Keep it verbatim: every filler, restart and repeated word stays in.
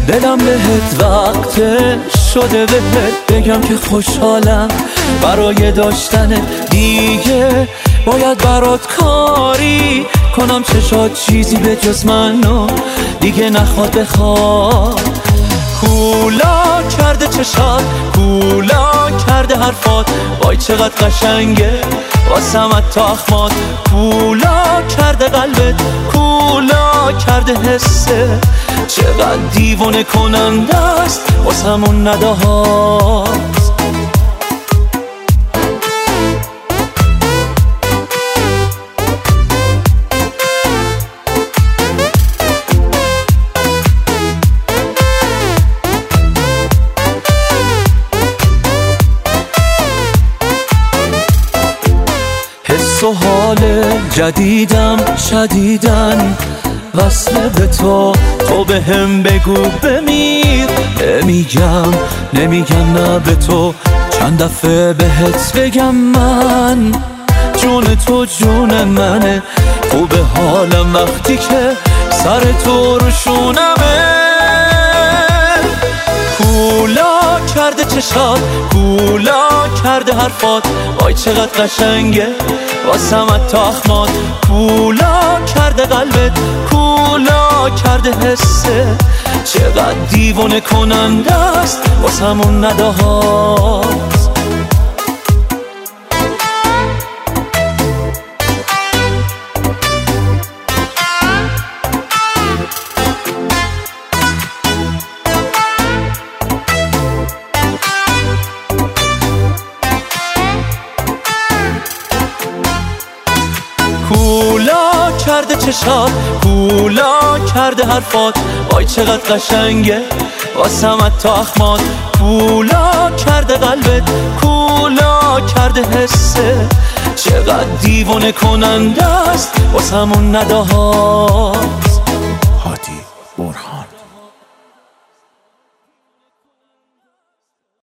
دلم بهت وقت شده بهت بگم که خوشحالم برای داشتن دیگه باید برات کاری کنم چشات چیزی به جز منو دیگه نخواد بخواد کولا کرده چشات کولا کرده حرفات وای چقدر قشنگه واسمت تا اخمات کولا کرده قلبت کولا کرده حسه چقدر دیوونه کننده است واسمون نداهات حس و حال جدیدم شدیدن وصله به تو تو به هم بگو بمیر نمیگم نمیگم نه به تو چند دفعه بهت بگم من جون تو جون منه خوبه حالم وقتی که سر تو رو شونمه کولا کرده چشات کولا کرده حرفات وای چقدر قشنگه واسمت تا اخمات کولا کرده قلبت کولا کرده حسه چقدر دیوونه کننده است واسمون نداهات کولا کرده چشات کولا کرده حرفات وای چقدر قشنگه واسمت تا اخمات کولا کرده قلبت کولا کرده حسه چقدر دیوونه کننده است واسمون نداهات. هادی برهان.